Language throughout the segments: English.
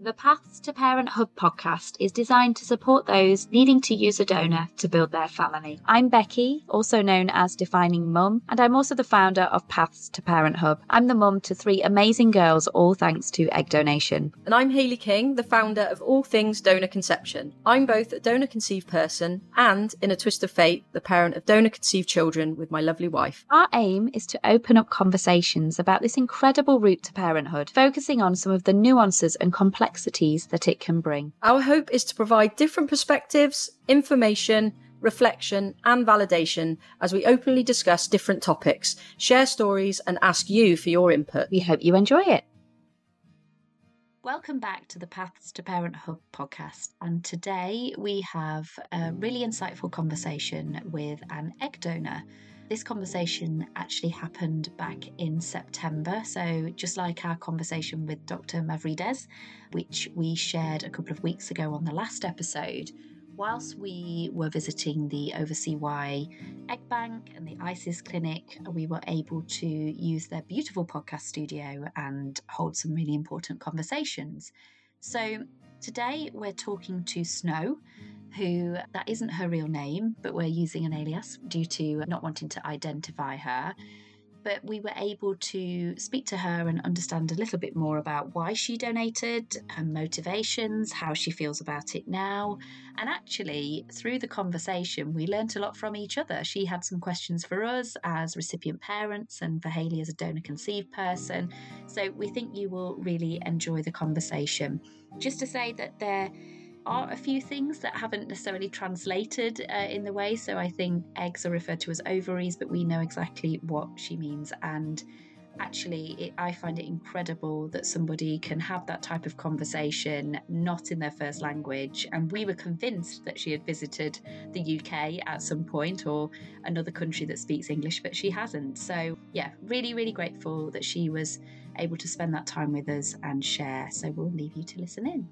The Paths to Parent Hub podcast is designed to support those needing to use a donor to build their family. I'm Becky, also known as Defining Mum, and I'm also the founder of Paths to Parent Hub. I'm the mum to 3 amazing girls, all thanks to egg donation. And I'm Hayley King, the founder of All Things Donor Conception. I'm both a donor-conceived person and, in a twist of fate, the parent of donor-conceived children with my lovely wife. Our aim is to open up conversations about this incredible route to parenthood, focusing on some of the nuances and complexities that it can bring. Our hope is to provide different perspectives, information, reflection and validation as we openly discuss different topics, share stories and ask you for your input. We hope you enjoy it. Welcome back to the Paths to Parent Hub podcast. And today we have a really insightful conversation with an egg donor. This conversation actually happened back in September, so just like our conversation with Dr. Mavrides, which we shared a couple of weeks ago on the last episode, whilst we were visiting the Oversea Y Egg Bank and the ISIS clinic, we were able to use their beautiful podcast studio and hold some really important conversations. So today we're talking to Snow, who, that isn't her real name, but we're using an alias due to not wanting to identify her. But we were able to speak to her and understand a little bit more about why she donated, her motivations, how she feels about it now. And actually, through the conversation, we learnt a lot from each other. She had some questions for us as recipient parents and for Hayley as a donor-conceived person. So we think you will really enjoy the conversation. Just to say that there are a few things that haven't necessarily translated in the way. So I think eggs are referred to as ovaries, but we know exactly what she means. And actually, I find it incredible that somebody can have that type of conversation not in their first language. And we were convinced that she had visited the UK at some point or another country that speaks English, but she hasn't. So yeah, really, really grateful that she was able to spend that time with us and share. So we'll leave you to listen in.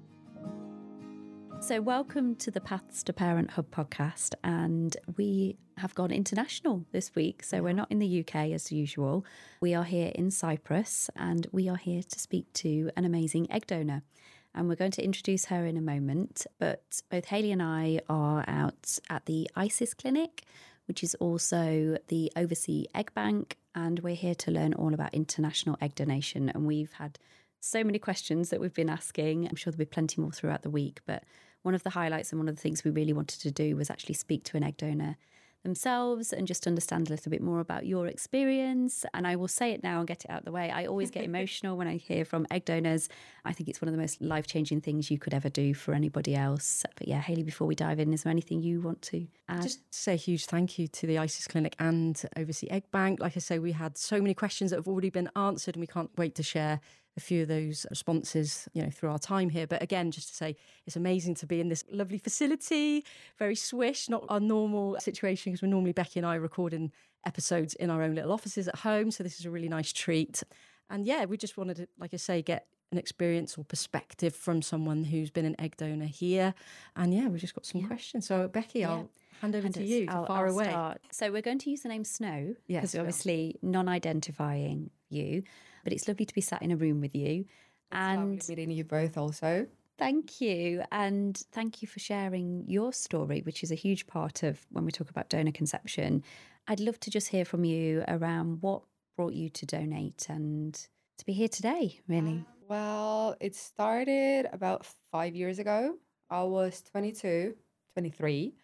So welcome to the Paths to Parent Hub podcast, and we have gone international this week. So we're not in the UK as usual. We are here in Cyprus, and we are here to speak to an amazing egg donor. And we're going to introduce her in a moment, but both Hayley and I are out at the ISIS clinic, which is also the Oversea Egg Bank, and we're here to learn all about international egg donation. And we've had so many questions that we've been asking. I'm sure there'll be plenty more throughout the week, but one of the highlights and one of the things we really wanted to do was actually speak to an egg donor themselves and just understand a little bit more about your experience. And I will say it now and get it out of the way. I always get emotional when I hear from egg donors. I think it's one of the most life-changing things you could ever do for anybody else. But yeah, Hayley, before we dive in, is there anything you want to add? Just to say a huge thank you to the ISIS Clinic and Oversea Egg Bank. Like I say, we had so many questions that have already been answered, and we can't wait to share a few of those responses, through our time here. But again, just to say, it's amazing to be in this lovely facility, very swish, not our normal situation, because we're normally, Becky and I, recording episodes in our own little offices at home. So this is a really nice treat. And yeah, we just wanted to, like I say, get an experience or perspective from someone who's been an egg donor here. And yeah, we've just got some questions. So Becky, I'll hand over to you to fire away. Start. So we're going to use the name Snow, because Yes, we're obviously non-identifying you. But it's lovely to be sat in a room with you. And lovely meeting you both also. Thank you. And thank you for sharing your story, which is a huge part of when we talk about donor conception. I'd love to just hear from you around what brought you to donate and to be here today, really. Well, it started about 5 years ago. I was 22, 23,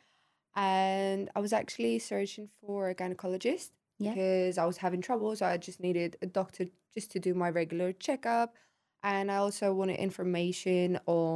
and I was actually searching for a gynecologist because I was having trouble. So I just needed a doctor just to do my regular checkup. And I also wanted information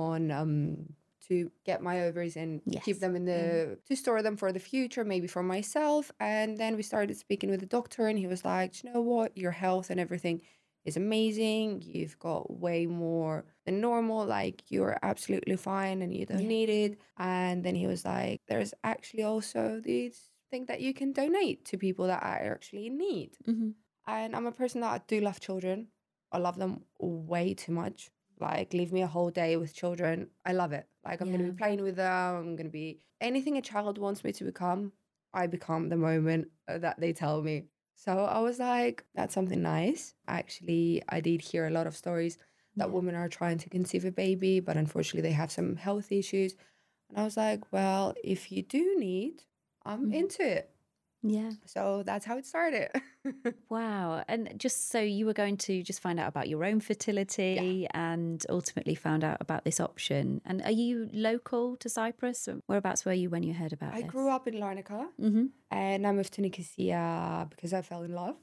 on to get my ovaries and keep them in to store them for the future, maybe for myself. And then we started speaking with the doctor, and he was like, you know what, your health and everything is amazing. You've got way more than normal. Like, you're absolutely fine and you don't need it. And then he was like, there's actually also this thing that you can donate to people that are actually in need. Mm-hmm. And I'm a person that I do love children. I love them way too much. Like, leave me a whole day with children. I love it. Like, I'm going to be playing with them. I'm going to be anything a child wants me to become. I become the moment that they tell me. So I was like, that's something nice. Actually, I did hear a lot of stories that women are trying to conceive a baby, but unfortunately they have some health issues. And I was like, well, if you do need, I'm into it. Yeah. So that's how it started. Wow. And just so you were going to just find out about your own fertility and ultimately found out about this option. And are you local to Cyprus? Whereabouts were you when you heard about I this? grew up in Larnaca and I moved to Nicosia because I fell in love.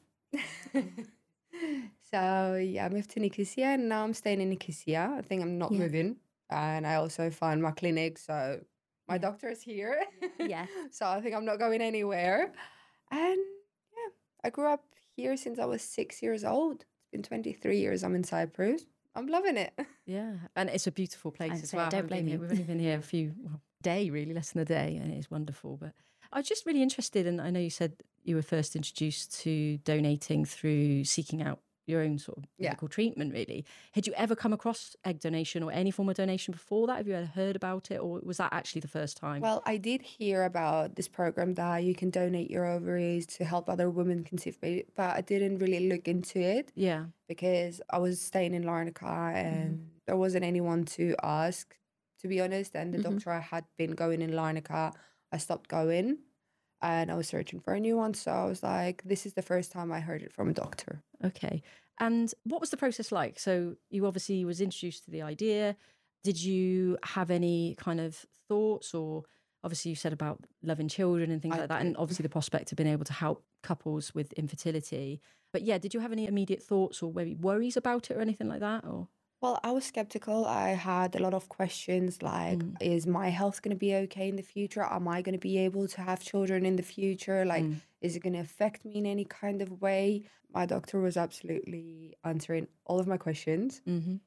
So yeah, I moved to Nicosia and now I'm staying in Nicosia. I think I'm not moving. And I also found my clinic. So my doctor is here. Yeah. So I think I'm not going anywhere. And yeah, I grew up here since I was 6 years old. It's been 23 years I'm in Cyprus. I'm loving it. Yeah, and it's a beautiful place as well. Don't blame you. We've only been here day, really, less than a day, and it is wonderful. But I was just really interested, and I know you said you were first introduced to donating through seeking out your own sort of medical treatment, really. Had you ever come across egg donation or any form of donation before that? Have you ever heard about it, or was that actually the first time? Well, I did hear about this program that you can donate your ovaries to help other women conceive baby, but I didn't really look into it. Yeah. Because I was staying in Larnaca and there wasn't anyone to ask, to be honest. And the doctor I had been going in Larnaca, I stopped going and I was searching for a new one. So I was like, this is the first time I heard it from a doctor. Okay. And what was the process like? So you obviously was introduced to the idea. Did you have any kind of thoughts, or obviously you said about loving children and things like that, and obviously the prospect of being able to help couples with infertility. But yeah, did you have any immediate thoughts or maybe worries about it or anything like that? Or Well, I was skeptical. I had a lot of questions like, is my health going to be okay in the future? Am I going to be able to have children in the future? Like, is it going to affect me in any kind of way? My doctor was absolutely answering all of my questions.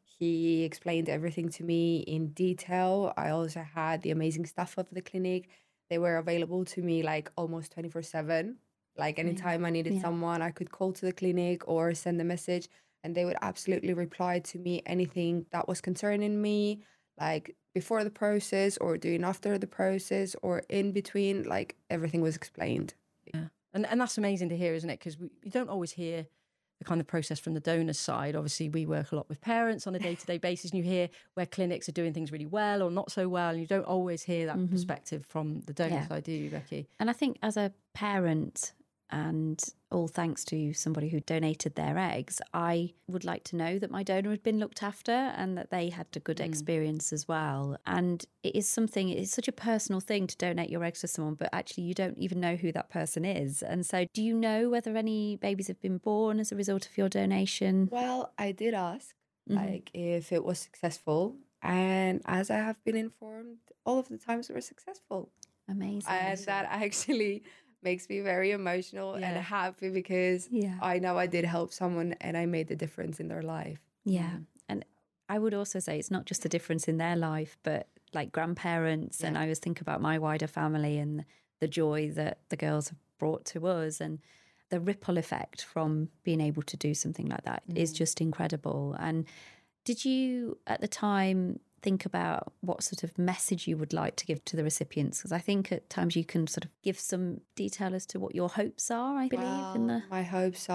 He explained everything to me in detail. I also had the amazing staff of the clinic. They were available to me like almost 24/7. Like anytime I needed someone, I could call to the clinic or send a message and they would absolutely reply to me anything that was concerning me, like before the process or doing after the process or in between, like everything was explained. Yeah. And that's amazing to hear, isn't it? Because you don't always hear the kind of process from the donor's side. Obviously, we work a lot with parents on a day-to-day basis, and you hear where clinics are doing things really well or not so well, and you don't always hear that perspective from the donor side, do you, Becky? And I think as a parent, and all thanks to somebody who donated their eggs, I would like to know that my donor had been looked after and that they had a good experience as well. And it is something, it's such a personal thing to donate your eggs to someone, but actually you don't even know who that person is. And so do you know whether any babies have been born as a result of your donation? Well, I did ask, like, if it was successful. And as I have been informed, all of the times were successful. Amazing. And that actually makes me very emotional and happy because I know I did help someone and I made a difference in their life. Yeah. And I would also say it's not just a difference in their life, but like grandparents. And I always think about my wider family and the joy that the girls have brought to us, and the ripple effect from being able to do something like that is just incredible. And did you at the time think about what sort of message you would like to give to the recipients? Because I think at times you can sort of give some detail as to what your hopes are, I believe. My hopes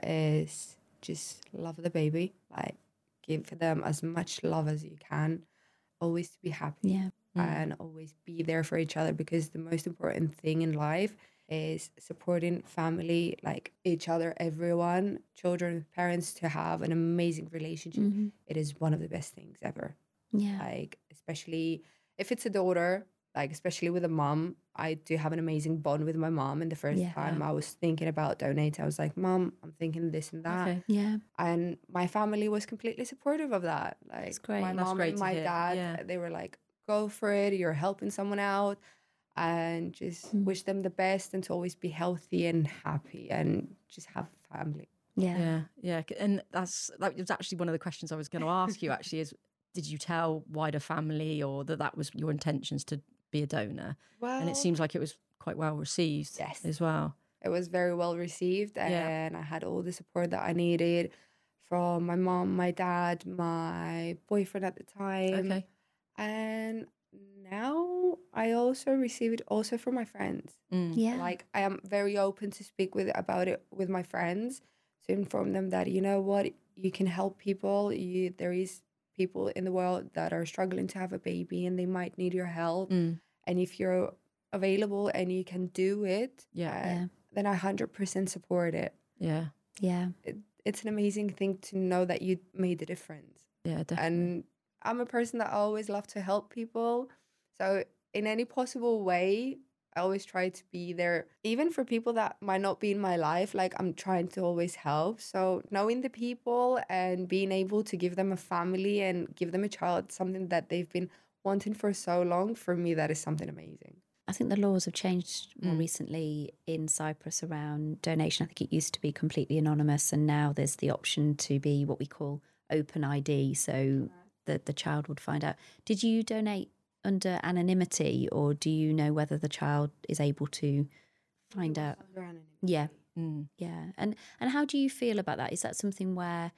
is just love the baby, like give them as much love as you can, always to be happy and always be there for each other, because the most important thing in life is supporting family, like each other, everyone, children, parents, to have an amazing relationship. It is one of the best things ever. Yeah. Like, especially if it's a daughter, like especially with a mom, I do have an amazing bond with my mom. And the first time I was thinking about donating, I was like, Mom, I'm thinking this and that. Okay. Yeah. And my family was completely supportive of that. Like That's great. my That's mom great and to my hear. dad, they were like, go for it. You're helping someone out. And just wish them the best and to always be healthy and happy and just have family. Yeah. And that was actually one of the questions I was going to ask you, actually, is did you tell wider family or that was your intentions to be a donor? Well, and it seems like it was quite well received as well. It was very well received, and I had all the support that I needed from my mom, my dad, my boyfriend at the time. Okay. And now I also receive it also from my friends. Yeah. Like, I am very open to speak about it with my friends, to inform them that, you know what, you can help people. There is people in the world that are struggling to have a baby and they might need your help. And if you're available and you can do it, then I 100% support it. Yeah. It's an amazing thing to know that you made a difference. Yeah, definitely. And I'm a person that I always love to help people. So in any possible way, I always try to be there, even for people that might not be in my life. Like, I'm trying to always help. So knowing the people and being able to give them a family and give them a child, something that they've been wanting for so long, for me, that is something amazing. I think the laws have changed more recently in Cyprus around donation. I think it used to be completely anonymous, and now there's the option to be what we call open ID, so that the child would find out. Did you donate under anonymity, or do you know whether the child is able to find out? Under anonymity. Yeah. Yeah. And how do you feel about that? Is that something where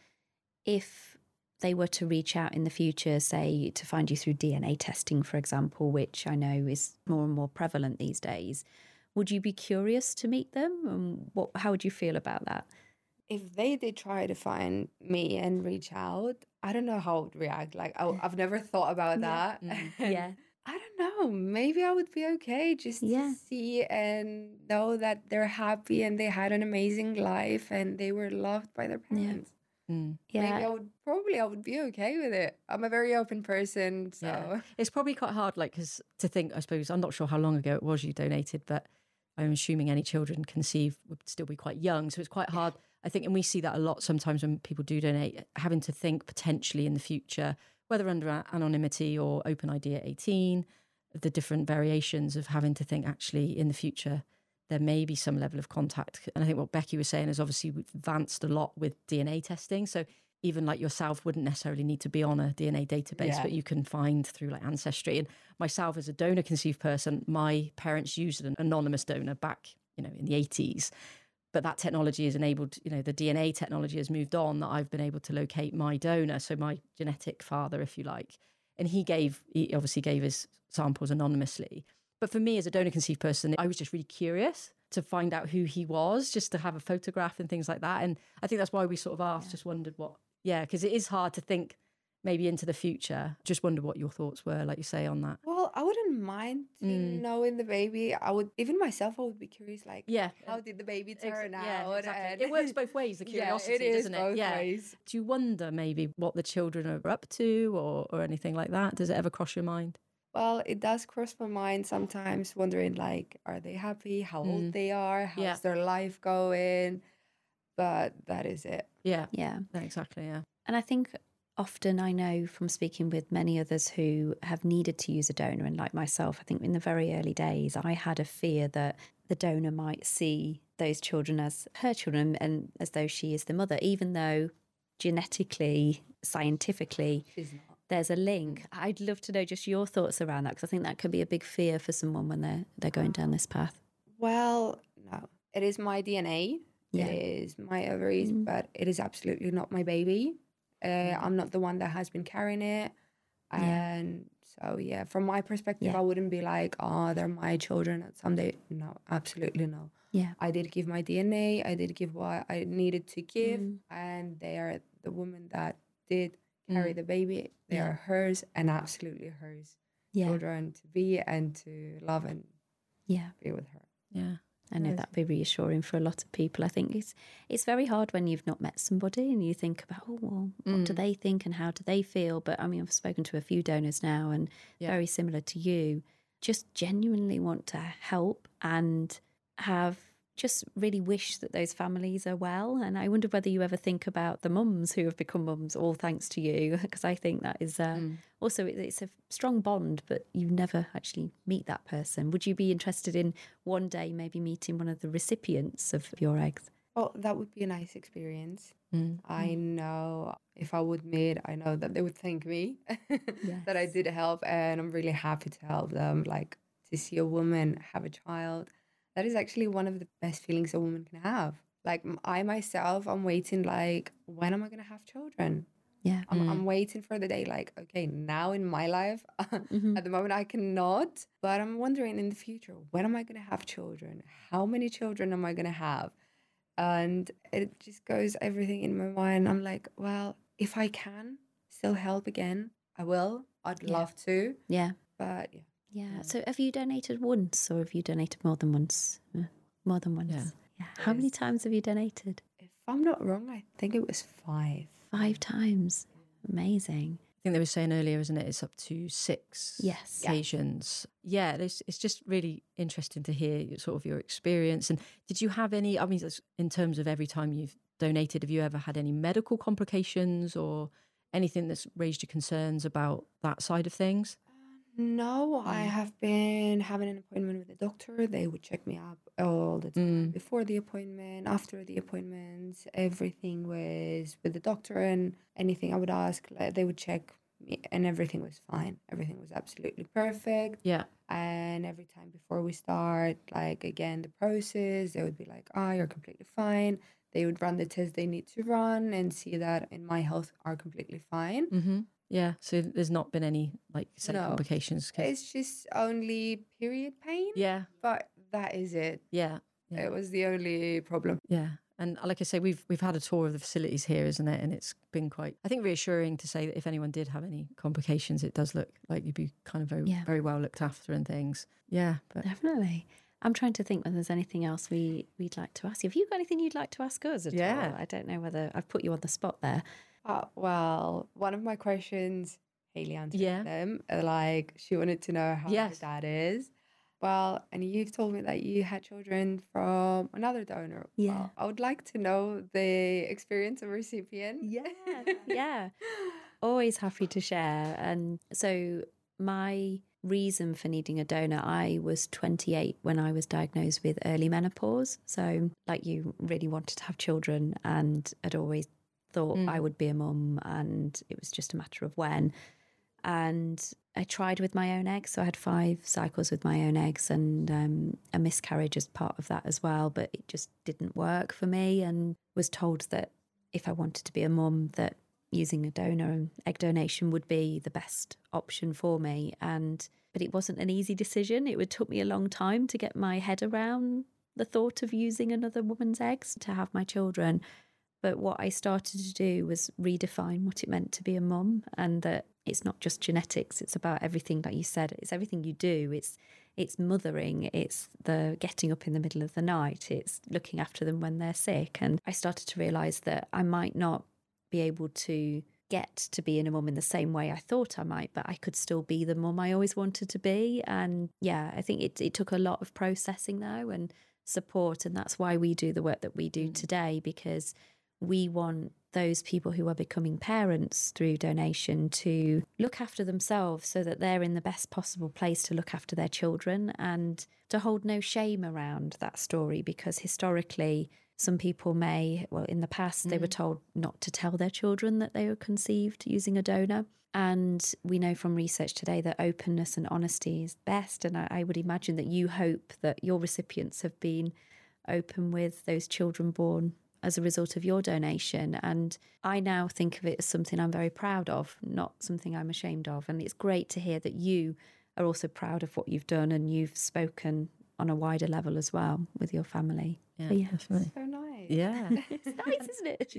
if they were to reach out in the future, say to find you through DNA testing, for example, which I know is more and more prevalent these days, would you be curious to meet them? And how would you feel about that? If they did try to find me and reach out, I don't know how I would react. Like, I've never thought about that. Yeah. I don't know. Maybe I would be okay just to see and know that they're happy and they had an amazing life and they were loved by their parents. Yeah. Maybe I would be okay with it. I'm a very open person, so it's probably quite hard, like, because to think, I suppose, I'm not sure how long ago it was you donated, but I'm assuming any children conceived would still be quite young, so it's quite hard. I think, and we see that a lot sometimes when people do donate, having to think potentially in the future, whether under anonymity or open ID at 18, the different variations of having to think actually in the future there may be some level of contact. And I think what Becky was saying is obviously we've advanced a lot with DNA testing. So even like yourself wouldn't necessarily need to be on a DNA database, but you can find through like Ancestry. And myself as a donor conceived person, my parents used an anonymous donor back, in the 80s. But that technology has enabled, the DNA technology has moved on, that I've been able to locate my donor, so my genetic father, if you like. And he obviously gave his samples anonymously. But for me as a donor conceived person, I was just really curious to find out who he was, just to have a photograph and things like that. And I think that's why we sort of asked, just wondered because it is hard to think maybe into the future. Just wonder what your thoughts were, like you say, on that. Well, I wouldn't mind knowing the baby. I would be curious, like, how did the baby turn out? Yeah, exactly. It works both ways, the curiosity, doesn't it? Both ways. Do you wonder maybe what the children are up to or anything like that? Does it ever cross your mind? Well, it does cross my mind sometimes, wondering, like, are they happy? How old they are? How's their life going? But that is it. Yeah. Yeah. Exactly, yeah. And I think often I know from speaking with many others who have needed to use a donor, and like myself, I think in the very early days, I had a fear that the donor might see those children as her children and as though she is the mother, even though genetically, scientifically, there's a link. I'd love to know just your thoughts around that, because I think that could be a big fear for someone when they're going down this path. Well, no. It is my DNA. Yeah. It is my ovaries, but it is absolutely not my baby. I'm not the one that has been carrying it. And so, from my perspective, I wouldn't be like, oh, they're my children someday. No, absolutely no. Yeah. I did give my DNA. I did give what I needed to give. And they are the woman that did carry the baby. They are hers and absolutely hers. Children to be and to love and be with her. Yeah. I know that'd be reassuring for a lot of people. I think it's very hard when you've not met somebody and you think about, what do they think and how do they feel? But I mean, I've spoken to a few donors now and very similar to you, just genuinely want to help and just really wish that those families are well. And I wonder whether you ever think about the mums who have become mums, all thanks to you, because I think that is also, it's a strong bond, but you never actually meet that person. Would you be interested in one day maybe meeting one of the recipients of your eggs? Well, that would be a nice experience. I know if I would meet, I know that they would thank me that I did help, and I'm really happy to help them. Like, to see a woman have a child, that is actually one of the best feelings a woman can have. Like, I myself, I'm waiting, like, when am I going to have children? Yeah. I'm waiting for the day, like, okay, now in my life, at the moment I cannot, but I'm wondering in the future, when am I going to have children? How many children am I going to have? And it just goes everything in my mind. I'm like, well, if I can still help again, I will. I'd love to. Yeah. But yeah. Yeah. So have you donated once or have you donated more than once? More than once. Yeah. How many times have you donated? If I'm not wrong, I think it was 5. 5 times. Amazing. I think they were saying earlier, isn't it? It's up to 6 occasions. Yeah, it's just really interesting to hear sort of your experience. And did you have any, I mean, in terms of every time you've donated, have you ever had any medical complications or anything that's raised your concerns about that side of things? No, I have been having an appointment with the doctor. They would check me up all the time before the appointment, after the appointment. Everything was with the doctor, and anything I would ask, like, they would check me, and everything was fine. Everything was absolutely perfect. Yeah. And every time before we start, like, again, the process, they would be like, you're completely fine. They would run the tests they need to run and see that in my health are completely fine. Mm-hmm. Yeah, so there's not been any, like you said, complications. It's just only period pain. Yeah. But that is it. Yeah. It was the only problem. Yeah. And like I say, we've had a tour of the facilities here, isn't it? And it's been quite, I think, reassuring to say that if anyone did have any complications, it does look like you'd be kind of very well looked after and things. Yeah. But definitely. I'm trying to think whether there's anything else we'd like to ask you. Have you got anything you'd like to ask us at all? I don't know whether I've put you on the spot there. Well, one of my questions, Hayley answered them. Like, she wanted to know how her dad is. Well, and you've told me that you had children from another donor. Yeah. Well, I would like to know the experience of a recipient. Yeah. Always happy to share. And so my reason for needing a donor, I was 28 when I was diagnosed with early menopause. So like you, really wanted to have children and had always thought I would be a mum, and it was just a matter of when. And I tried with my own eggs. So I had 5 cycles with my own eggs, and a miscarriage as part of that as well. But it just didn't work for me, and was told that if I wanted to be a mum, that using a donor and egg donation would be the best option for me. But it wasn't an easy decision. It took me a long time to get my head around the thought of using another woman's eggs to have my children. But what I started to do was redefine what it meant to be a mum, and that it's not just genetics. It's about everything, like you said. It's everything you do. It's mothering. It's the getting up in the middle of the night. It's looking after them when they're sick. And I started to realise that I might not be able to get to being a mum in the same way I thought I might, but I could still be the mum I always wanted to be. And yeah, I think it took a lot of processing though, and support. And that's why we do the work that we do today, because we want those people who are becoming parents through donation to look after themselves so that they're in the best possible place to look after their children, and to hold no shame around that story, because historically some people in the past they were told not to tell their children that they were conceived using a donor. And we know from research today that openness and honesty is best. And I would imagine that you hope that your recipients have been open with those children born as a result of your donation. And I now think of it as something I'm very proud of, not something I'm ashamed of. And it's great to hear that you are also proud of what you've done, and you've spoken on a wider level as well with your family. Yeah, definitely. So nice. Yeah. It's nice, isn't it?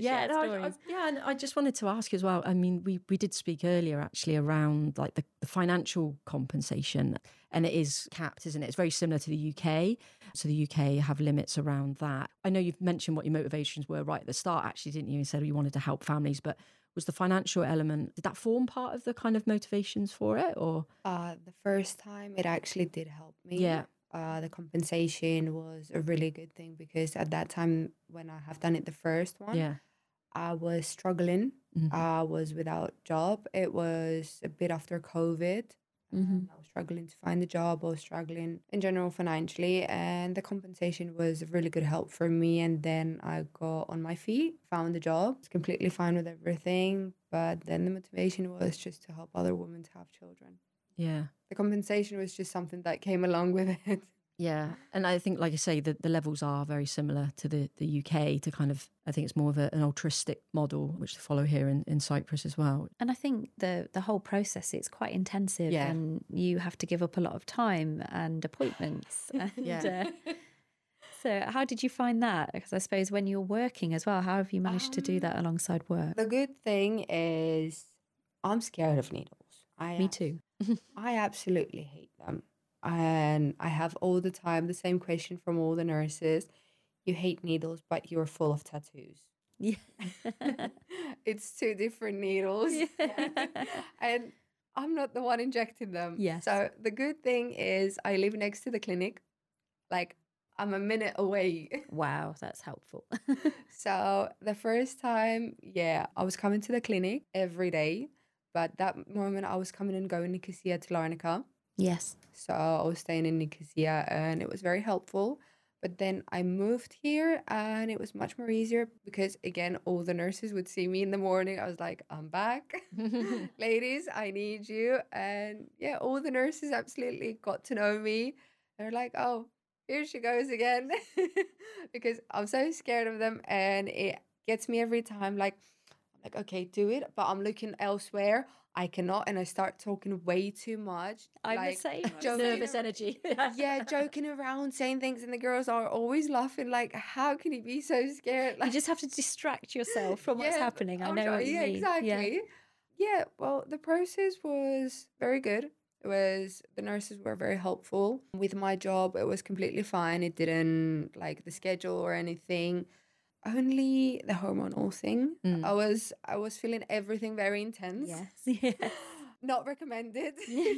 And I just wanted to ask as well, I mean, we did speak earlier actually around like the financial compensation, and it is capped, isn't it? It's very similar to the UK. So the UK have limits around that. I know you've mentioned what your motivations were right at the start, actually, didn't you? You said you wanted to help families, but was the financial element, did that form part of the kind of motivations for it, or? The first time it actually did help me. Yeah. The compensation was a really good thing, because at that time when I have done it the first one, I was struggling. I was without job. It was a bit after COVID. I was struggling to find a job. I was struggling in general financially, and the compensation was a really good help for me. And then I got on my feet, found a job, was completely fine with everything. But then the motivation was just to help other women to have children. Yeah. The compensation was just something that came along with it. Yeah. And I think, like I say, the levels are very similar to the UK, to kind of, I think it's more of an altruistic model, which to follow here in Cyprus as well. And I think the whole process, it's quite intensive, and you have to give up a lot of time and appointments. And, so how did you find that? Because I suppose when you're working as well, how have you managed to do that alongside work? The good thing is I'm scared of needles. Me too. I absolutely hate them. And I have all the time the same question from all the nurses. You hate needles, but you're full of tattoos. Yeah. It's two different needles. Yeah. And I'm not the one injecting them. Yes. So the good thing is I live next to the clinic. Like, I'm a minute away. Wow, that's helpful. So the first time, yeah, I was coming to the clinic every day. But that moment I was coming and going Nicosia to Larnaca. Yes. So I was staying in Nicosia and it was very helpful. But then I moved here and it was much more easier because, again, all the nurses would see me in the morning. I was like, I'm back. Ladies, I need you. And yeah, all the nurses absolutely got to know me. They're like, oh, here she goes again. Because I'm so scared of them and it gets me every time. I'm like, okay, do it. But I'm looking elsewhere. I cannot, and I start talking way too much. I'm the same. Nervous energy. Yeah, joking around, saying things, and the girls are always laughing. Like, how can you be so scared? You just have to distract yourself from what's happening. I I'm know sure- what you yeah, mean. exactly. Yeah, well, the process was very good. The nurses were very helpful. With my job, it was completely fine. It didn't like the schedule or anything. Only the hormonal thing. I was feeling everything very intense. Yes. Yes. Not recommended.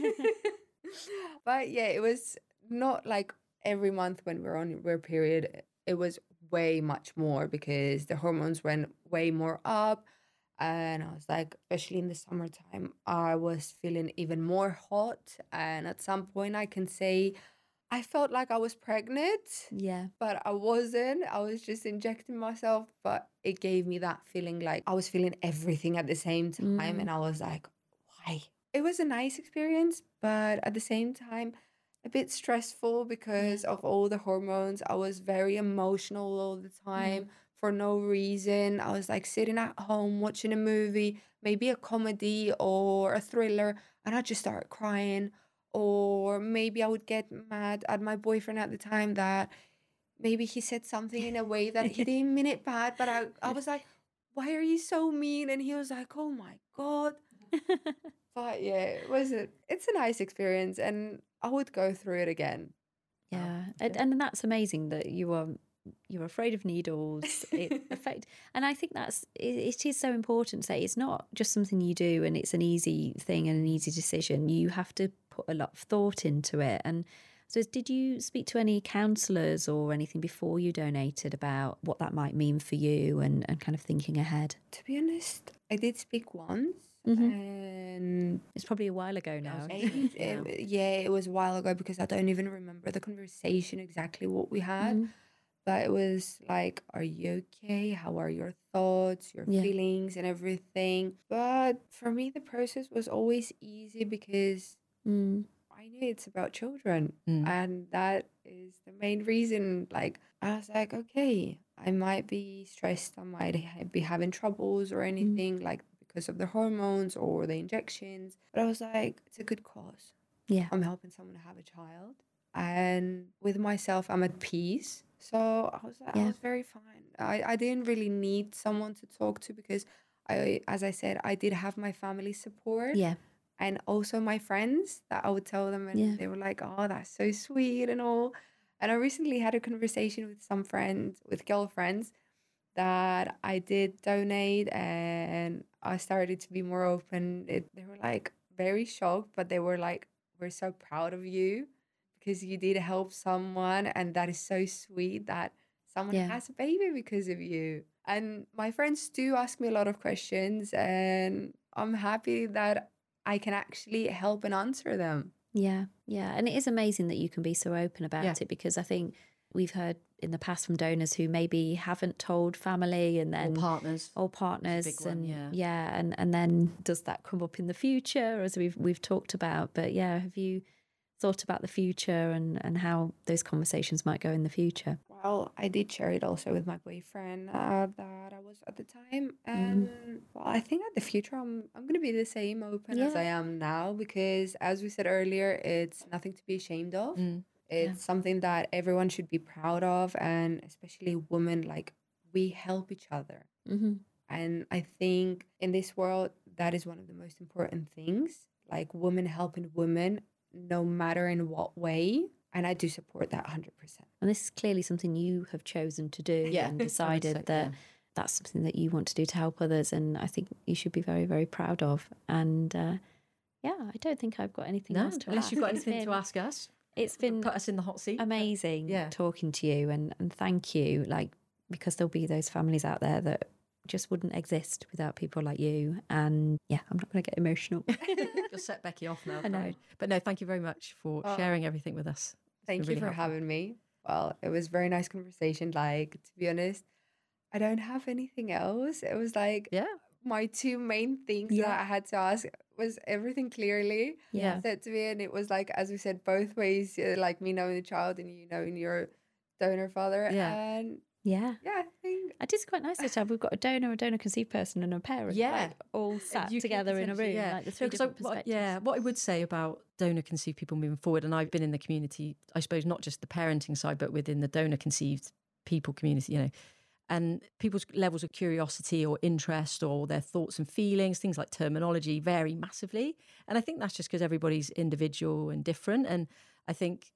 But yeah, it was not like every month when we're on your period. It was way much more because the hormones went way more up. And I was like, especially in the summertime, I was feeling even more hot. And at some point, I can say I felt like I was pregnant, Yeah. but I wasn't. I was just injecting myself, but it gave me that feeling like I was feeling everything at the same time. And I was like, why? It was a nice experience, but at the same time, a bit stressful because of all the hormones. I was very emotional all the time for no reason. I was like sitting at home watching a movie, maybe a comedy or a thriller, and I just started crying. Or maybe I would get mad at my boyfriend at the time that maybe he said something in a way that he didn't mean it bad, but I was like, why are you so mean? And he was like, oh my God. But yeah, it's a nice experience and I would go through it again. Yeah, and that's amazing that you're afraid of needles. It affect, and I think it is so important to say it's not just something you do and it's an easy thing and an easy decision. You have to put a lot of thought into it. And so, did you speak to any counsellors or anything before you donated about what that might mean for you and kind of thinking ahead? To be honest, I did speak once. And it's probably a while ago now. It was a while ago because I don't even remember the conversation exactly what we had. But it was like, are you okay? How are your thoughts, your feelings and everything? But for me, the process was always easy because I knew it's about children. And that is the main reason. Like, I was like, okay, I might be stressed. I might be having troubles or anything like because of the hormones or the injections. But I was like, it's a good cause. Yeah. I'm helping someone to have a child. And with myself, I'm at peace. So I was like, I was very fine. I didn't really need someone to talk to because as I said, I did have my family support. Yeah. And also my friends that I would tell them and they were like, oh, that's so sweet and all. And I recently had a conversation with some friends, with girlfriends, that I did donate and I started to be more open. They were like very shocked, but they were like, we're so proud of you because you did help someone. And that is so sweet that someone has a baby because of you. And my friends do ask me a lot of questions and I'm happy that I can actually help and answer them. Yeah, yeah. And it is amazing that you can be so open about it because I think we've heard in the past from donors who maybe haven't told family and then or partners and and then does that come up in the future as we've talked about. But yeah, have you thought about the future and how those conversations might go in the future? Well, I did share it also with my boyfriend that I was at the time, and well, I think at the future I'm going to be the same open as I am now because, as we said earlier, it's nothing to be ashamed of. It's something that everyone should be proud of, and especially women. Like, we help each other. And I think in this world that is one of the most important things. Like women helping women, no matter in what way. And I do support that 100%. And this is clearly something you have chosen to do and decided that that's something that you want to do to help others. And I think you should be very, very proud of. And I don't think I've got anything else to unless ask. you've got anything to ask us. It's been put us in the hot seat. Amazing talking to you and thank you. Because there'll be those families out there that just wouldn't exist without people like you. And I'm not going to get emotional. You'll set Becky off now. I know. But no, thank you very much for sharing everything with us. Thank you for having me. Well, it was a very nice conversation. To be honest, I don't have anything else. It was my two main things that I had to ask was everything clearly said to me. And it was as we said, both ways, me knowing the child and you knowing your donor father. And I think it's quite nice to have. We've got a donor conceived person, and a parent, all sat together in a room, the three different perspectives. What I would say about donor conceived people moving forward, and I've been in the community, I suppose, not just the parenting side, but within the donor conceived people community, and people's levels of curiosity or interest or their thoughts and feelings, things like terminology, vary massively. And I think that's just because everybody's individual and different. And I think,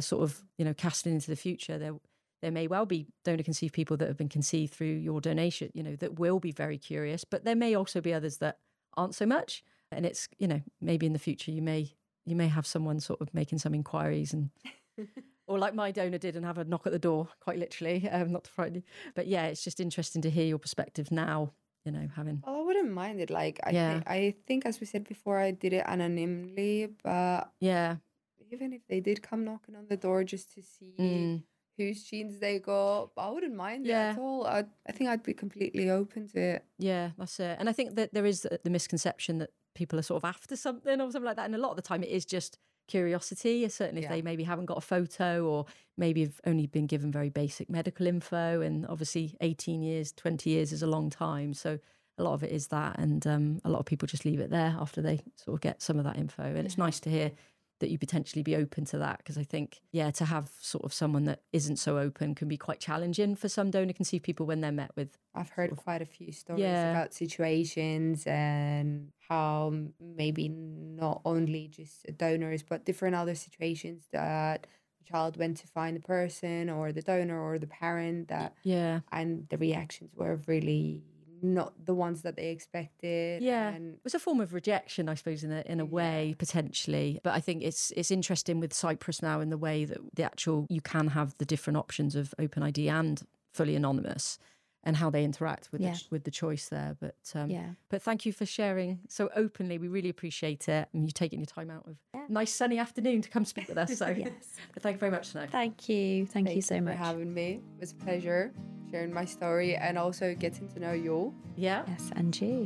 casting into the future, there may well be donor conceived people that have been conceived through your donation, that will be very curious, but there may also be others that aren't so much. And it's, maybe in the future you may have someone sort of making some inquiries and or like my donor did and have a knock at the door, quite literally, not to frighten you. But it's just interesting to hear your perspective now, having. Well, I wouldn't mind it. I think, as we said before, I did it anonymely, but even if they did come knocking on the door just to see whose genes they got, I wouldn't mind it at all. I think I'd be completely open to it. Yeah, that's it. And I think that there is the misconception that people are sort of after something or something like that. And a lot of the time it is just curiosity, certainly if they maybe haven't got a photo or maybe have only been given very basic medical info. And obviously 18 years, 20 years is a long time. So a lot of it is that. And a lot of people just leave it there after they sort of get some of that info. And it's nice to hear that you potentially be open to that, because I think, to have sort of someone that isn't so open can be quite challenging for some donor conceived people when they're met with. I've heard quite a few stories about situations and how maybe not only just donors, but different other situations that the child went to find the person or the donor or the parent that, and the reactions were really not the ones that they expected. And it was a form of rejection, I suppose, in a way, potentially. But I think it's interesting with Cyprus now in the way that you can have the different options of OpenID and fully anonymous and how they interact with the choice there. But thank you for sharing so openly. We really appreciate it. And you taking your time out of a nice sunny afternoon to come speak with us. So but thank you very much, Snow. Thank you. Thank you so much for having me. It was a pleasure sharing my story and also getting to know you all. Yes, and you.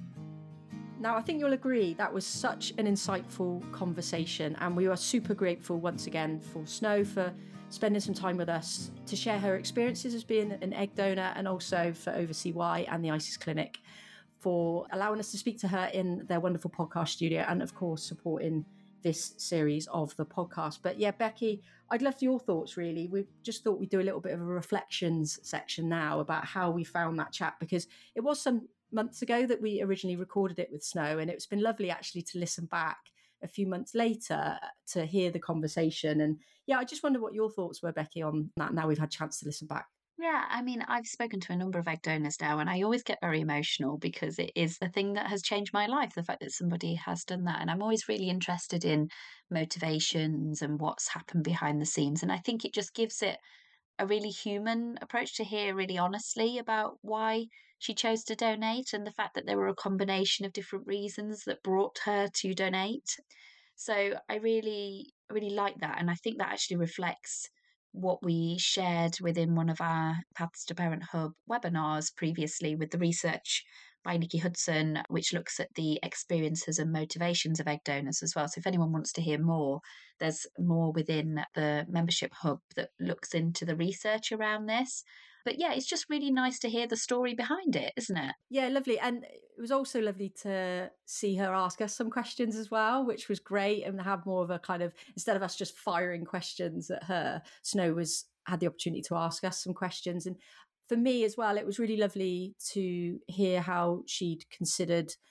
Now, I think you'll agree that was such an insightful conversation, and we are super grateful once again for Snow for spending some time with us to share her experiences as being an egg donor, and also for Oversee Why and the ISIS Clinic for allowing us to speak to her in their wonderful podcast studio, and of course supporting this series of the podcast. But Becky, I'd love your thoughts really. We just thought we'd do a little bit of a reflections section now about how we found that chat, because it was some months ago that we originally recorded it with Snow, and it's been lovely actually to listen back a few months later to hear the conversation. And I just wonder what your thoughts were, Becky, on that now we've had a chance to listen back. Yeah, I mean, I've spoken to a number of egg donors now, and I always get very emotional because it is the thing that has changed my life, the fact that somebody has done that. And I'm always really interested in motivations and what's happened behind the scenes. And I think it just gives it a really human approach to hear really honestly about why she chose to donate and the fact that there were a combination of different reasons that brought her to donate. So I really, really like that. And I think that actually reflects what we shared within one of our Paths to Parent Hub webinars previously with the research by Nikki Hudson, which looks at the experiences and motivations of egg donors as well. So if anyone wants to hear more, there's more within the membership hub that looks into the research around this. But it's just really nice to hear the story behind it, isn't it? Yeah, lovely. And it was also lovely to see her ask us some questions as well, which was great, and have more of a kind of, instead of us just firing questions at her, Snow had the opportunity to ask us some questions. And for me as well, it was really lovely to hear how she'd considered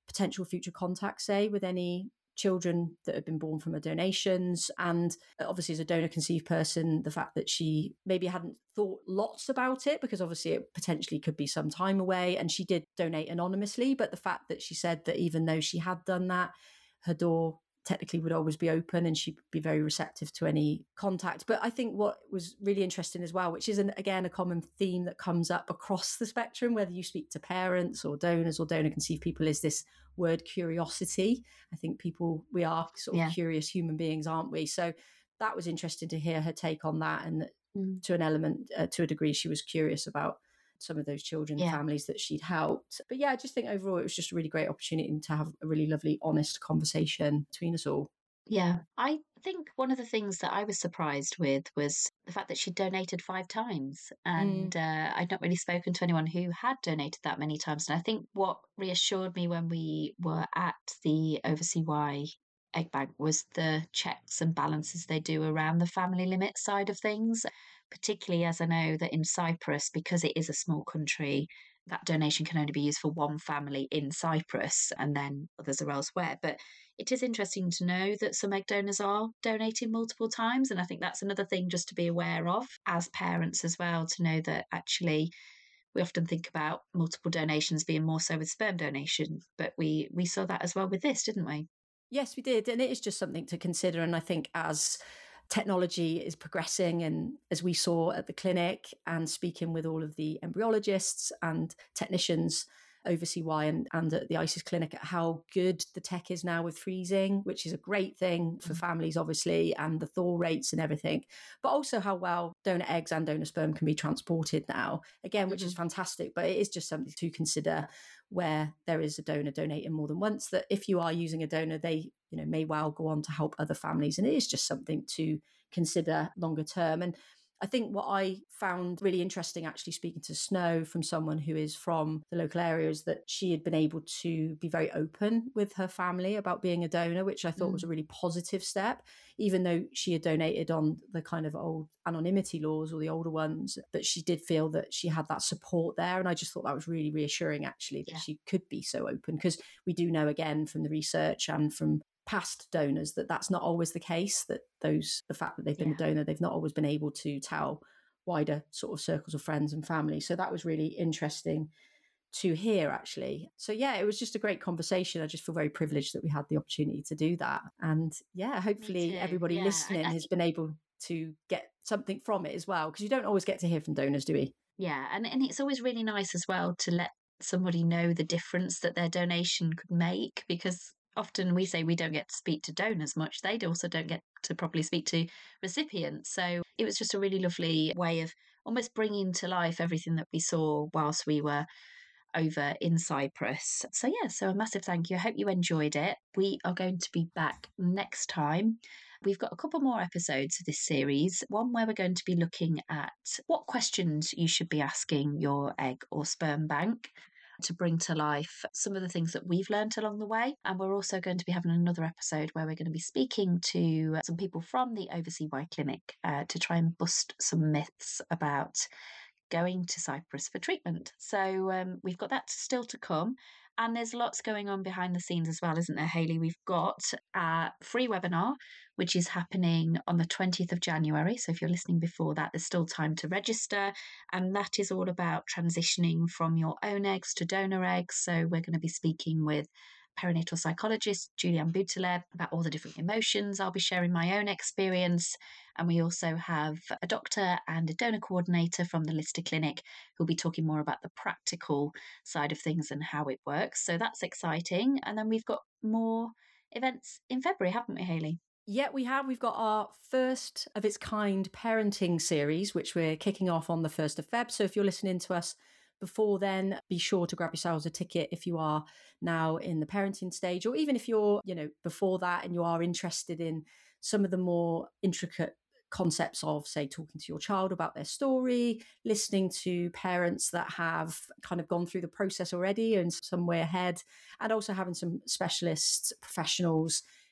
potential future contact, say, with any children that have been born from her donations. And obviously, as a donor conceived person, the fact that she maybe hadn't thought lots about it, because obviously it potentially could be some time away, and she did donate anonymously, but the fact that she said that even though she had done that, her door technically would always be open and she'd be very receptive to any contact. But I think what was really interesting as well, which is again a common theme that comes up across the spectrum, whether you speak to parents or donors or donor conceived people, is this word curiosity. I think we are sort of curious human beings, aren't we? So that was interesting to hear her take on that, and to an element, to a degree, she was curious about some of those children, families that she'd helped. But yeah, I just think overall it was just a really great opportunity to have a really lovely, honest conversation between us all. Yeah, I think one of the things that I was surprised with was the fact that she donated 5 times. And I'd not really spoken to anyone who had donated that many times. And I think what reassured me when we were at the Oversea Y Egg Bank was the checks and balances they do around the family limit side of things, particularly as I know that in Cyprus, because it is a small country, that donation can only be used for one family in Cyprus and then others are elsewhere. But it is interesting to know that some egg donors are donating multiple times. And I think that's another thing just to be aware of as parents as well, to know that actually we often think about multiple donations being more so with sperm donation, but we saw that as well with this, didn't we? Yes, we did. And it is just something to consider. And I think as technology is progressing, and as we saw at the clinic and speaking with all of the embryologists and technicians Oversea Y and at the ISIS clinic, at how good the tech is now with freezing, which is a great thing for families, obviously, and the thaw rates and everything, but also how well donor eggs and donor sperm can be transported now, again, which is fantastic. But it is just something to consider where there is a donor donating more than once, that if you are using a donor, they may well go on to help other families. And it is just something to consider longer term. And I think what I found really interesting, actually speaking to Snow, from someone who is from the local area, is that she had been able to be very open with her family about being a donor, which I thought was a really positive step, even though she had donated on the kind of old anonymity laws or the older ones. But she did feel that she had that support there. And I just thought that was really reassuring, actually, that she could be so open, because we do know, again, from the research and from past donors, that that's not always the case, that the fact that they've been a donor, they've not always been able to tell wider sort of circles of friends and family. So that was really interesting to hear, actually. So yeah, it was just a great conversation. I just feel very privileged that we had the opportunity to do that. And yeah, hopefully everybody listening has been able to get something from it as well, because you don't always get to hear from donors, do we? Yeah, and it's always really nice as well to let somebody know the difference that their donation could make, because often we say we don't get to speak to donors much. They also don't get to properly speak to recipients. So it was just a really lovely way of almost bringing to life everything that we saw whilst we were over in Cyprus. So yeah, so a massive thank you. I hope you enjoyed it. We are going to be back next time. We've got a couple more episodes of this series, one where we're going to be looking at what questions you should be asking your egg or sperm bank to bring to life some of the things that we've learned along the way. And we're also going to be having another episode where we're going to be speaking to some people from the Oversea Y Clinic to try and bust some myths about going to Cyprus for treatment. So we've got that still to come. And there's lots going on behind the scenes as well, isn't there, Hayley? We've got a free webinar, which is happening on the 20th of January. So if you're listening before that, there's still time to register. And that is all about transitioning from your own eggs to donor eggs. So we're going to be speaking with perinatal psychologist Julian Bouteleb about all the different emotions. I'll be sharing my own experience. And we also have a doctor and a donor coordinator from the Lister Clinic who'll be talking more about the practical side of things and how it works. So that's exciting. And then we've got more events in February, haven't we, Hayley? Yeah, we have. We've got our first of its kind parenting series, which we're kicking off on the 1st of Feb. So if you're listening to us before then, be sure to grab yourselves a ticket if you are now in the parenting stage, or even if you're, before that and you are interested in some of the more intricate concepts of, say, talking to your child about their story, listening to parents that have kind of gone through the process already and some way ahead, and also having some specialists, professionals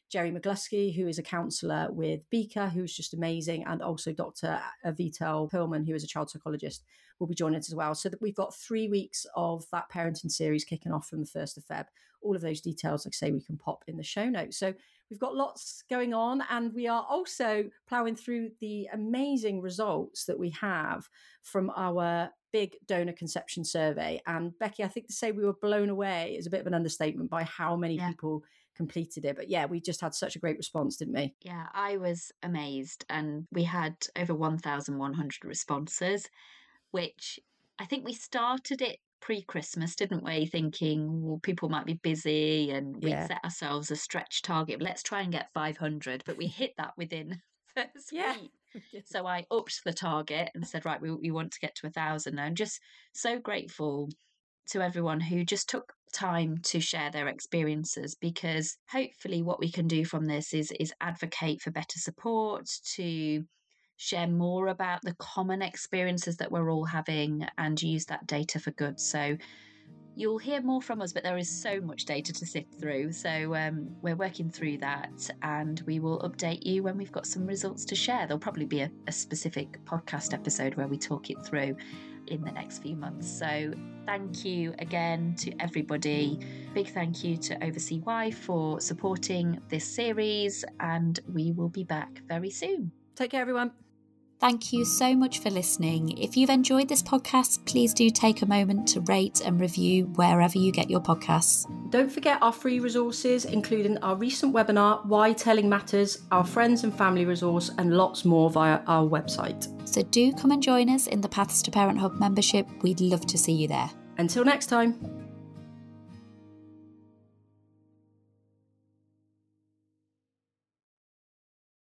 Jerry McGlusky, who is a counsellor with Beaker, who's just amazing, and also Dr. Vital Perlman, who is a child psychologist, will be joining us as well. So that we've got 3 weeks of that parenting series kicking off from the 1st of Feb. All of those details, like I say, we can pop in the show notes. So we've got lots going on, and we are also ploughing through the amazing results that we have from our big donor conception survey. And Becky, I think to say we were blown away is a bit of an understatement by how many people completed it. But yeah, we just had such a great response, didn't we? Yeah, I was amazed. And we had over 1,100 responses, which I think we started it pre-Christmas, didn't we? Thinking, well, people might be busy, and we set ourselves a stretch target. Let's try and get 500, but we hit that within first week. So I upped the target and said, right, we want to get to 1,000. I'm just so grateful to everyone who just took time to share their experiences, because hopefully what we can do from this is advocate for better support, to share more about the common experiences that we're all having, and use that data for good. So you'll hear more from us, but there is so much data to sift through. So we're working through that, and we will update you when we've got some results to share. There'll probably be a specific podcast episode where we talk it through in the next few months. So thank you again to everybody. Big thank you to Oversee Why for supporting this series, and we will be back very soon. Take care, everyone. Thank you so much for listening. If you've enjoyed this podcast, please do take a moment to rate and review wherever you get your podcasts. Don't forget our free resources, including our recent webinar, Why Telling Matters, our friends and family resource, and lots more via our website. So do come and join us in the Paths to Parent Hub membership. We'd love to see you there. Until next time.